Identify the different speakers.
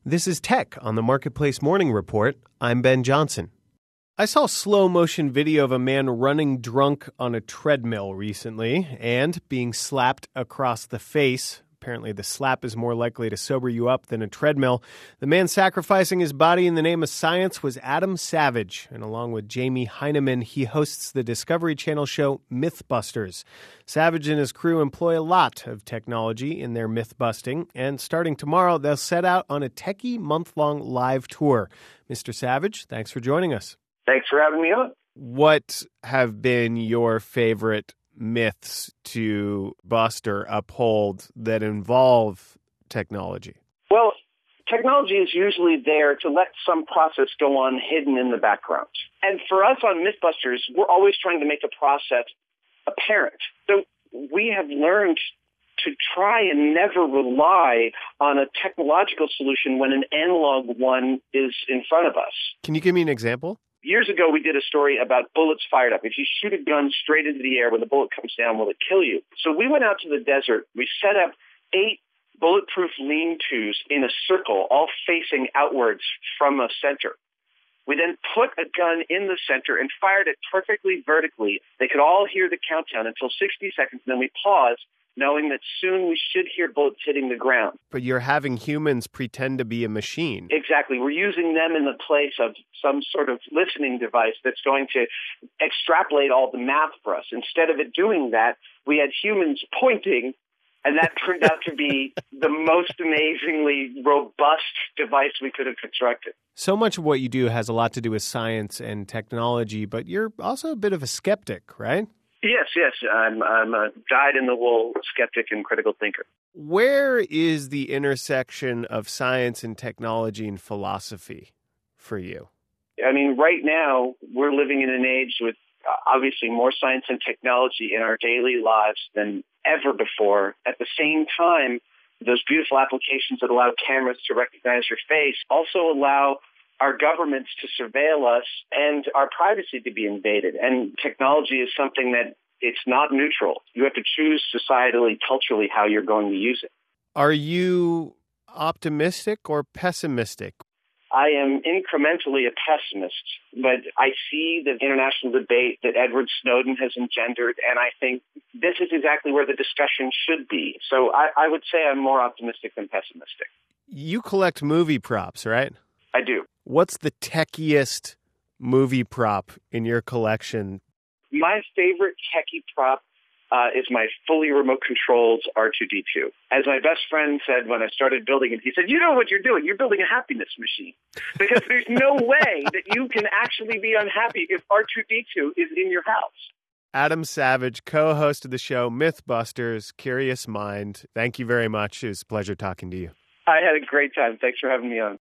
Speaker 1: This is Tech on the Marketplace Morning Report. I'm Ben Johnson. I saw slow motion video of a man running drunk on a treadmill recently and being slapped across the face. Apparently, the slap is more likely to sober you up than a treadmill. The man sacrificing his body in the name of science was Adam Savage. And along with Jamie Heineman, he hosts the Discovery Channel show Mythbusters. Savage and his crew employ a lot of technology in their myth-busting. And starting tomorrow, they'll set out on a techie month-long live tour. Mr. Savage, thanks for joining us.
Speaker 2: Thanks for having me on.
Speaker 1: What have been your favorite myths to bust or uphold that involve technology?
Speaker 2: Well, technology is usually there to let some process go on hidden in the background. And for us on Mythbusters, we're always trying to make the process apparent. So we have learned to try and never rely on a technological solution when an analog one is in front of us.
Speaker 1: Can you give me an example?
Speaker 2: Years ago, we did a story about bullets fired up. If you shoot a gun straight into the air, when the bullet comes down, will it kill you? So we went out to the desert. We set up 8 bulletproof lean-tos in a circle, all facing outwards from a center. We then put a gun in the center and fired it perfectly vertically. They could all hear the countdown until 60 seconds, and then we paused, knowing that soon we should hear bullets hitting the ground.
Speaker 1: But you're having humans pretend to be a machine.
Speaker 2: Exactly. We're using them in the place of some sort of listening device that's going to extrapolate all the math for us. Instead of it doing that, we had humans pointing, and that turned out to be the most amazingly robust device we could have constructed.
Speaker 1: So much of what you do has a lot to do with science and technology, but you're also a bit of a skeptic, right?
Speaker 2: Yes. I'm a dyed-in-the-wool skeptic and critical thinker.
Speaker 1: Where is the intersection of science and technology and philosophy for you?
Speaker 2: I mean, right now, we're living in an age with obviously more science and technology in our daily lives than ever before. At the same time, those beautiful applications that allow cameras to recognize your face also allow our governments to surveil us and our privacy to be invaded. And technology is something that it's not neutral. You have to choose societally, culturally, how you're going to use it.
Speaker 1: Are you optimistic or pessimistic?
Speaker 2: I am incrementally a pessimist, but I see the international debate that Edward Snowden has engendered, and I think this is exactly where the discussion should be. So I would say I'm more optimistic than pessimistic.
Speaker 1: You collect movie props, right?
Speaker 2: I do.
Speaker 1: What's the techiest movie prop in your collection?
Speaker 2: My favorite techie prop is my fully remote-controlled R2-D2. As my best friend said when I started building it, he said, you know what you're doing? You're building a happiness machine. Because there's no way that you can actually be unhappy if R2-D2 is in your house.
Speaker 1: Adam Savage, co-host of the show Mythbusters, Curious Mind. Thank you very much. It was a pleasure talking to you.
Speaker 2: I had a great time. Thanks for having me on.